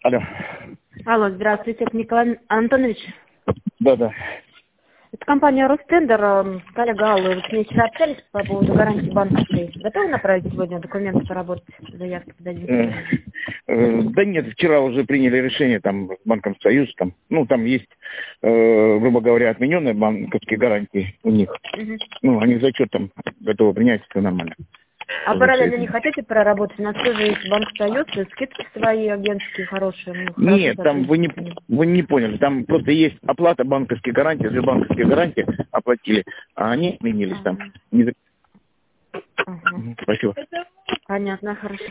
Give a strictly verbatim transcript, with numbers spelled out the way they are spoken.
Алло. Алло, здравствуйте, это Николай Антонович. Да, да. Это компания Ростендер, эм, коллега Алла, вы с ней вчера общались по поводу гарантии банковской. Готовы направить сегодня документы поработать, заявки подадим? Э, э, Да нет, вчера уже приняли решение там с Банком Союз, там, ну, там есть, э, грубо говоря, отмененные банковские гарантии у них. Мгм. Ну, они зачет там готовы принять, все нормально. А Уже параллельно всё не это. хотите проработать? У нас тоже есть Банк Союз, и скидки свои агентские хорошие, мы хорошо Нет, там вы не, сотрудничаем. вы не поняли, там просто есть оплата банковских гарантий, две банковские гарантии оплатили, а они отменились там. Ага. Не за- Ага. Мгм, Спасибо. Понятно, хорошо.